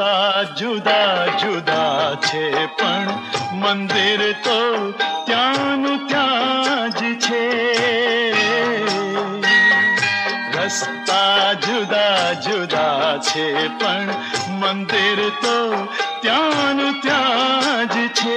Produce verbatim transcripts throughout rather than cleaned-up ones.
રસ્તા જુદા જુદા છે પણ મંદિર તો ત્યાંનું ત્યાં જ છે. રસ્તા જુદા જુદા છે પણ મંદિર તો ત્યાંનું ત્યાં જ છે.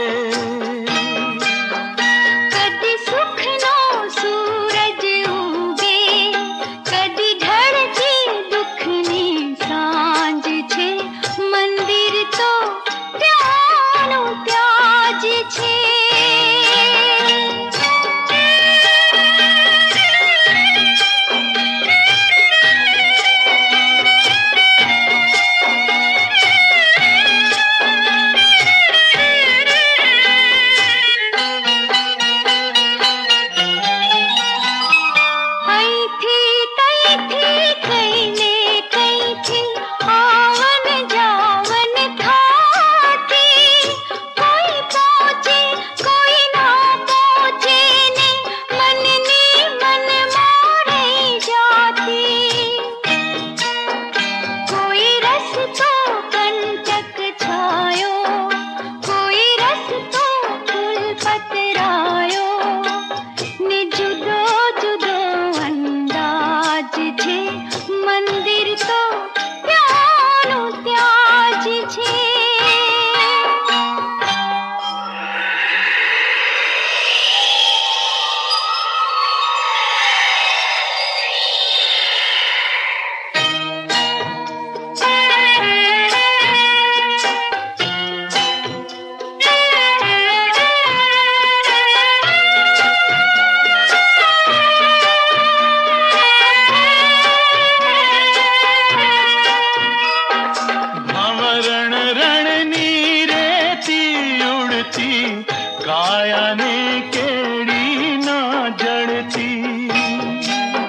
કાયાને કેડી ના જડતી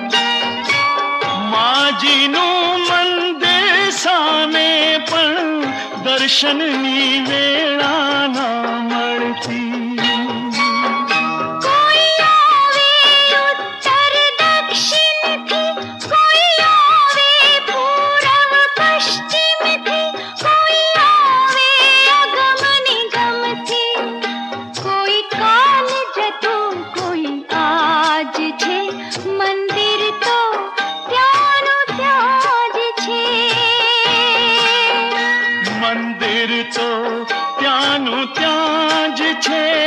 માજીનું મંદિર સામે પણ દર્શનની વેળા ના મળતી. મંદિર તો ત્યાંનું ત્યાં જ છે.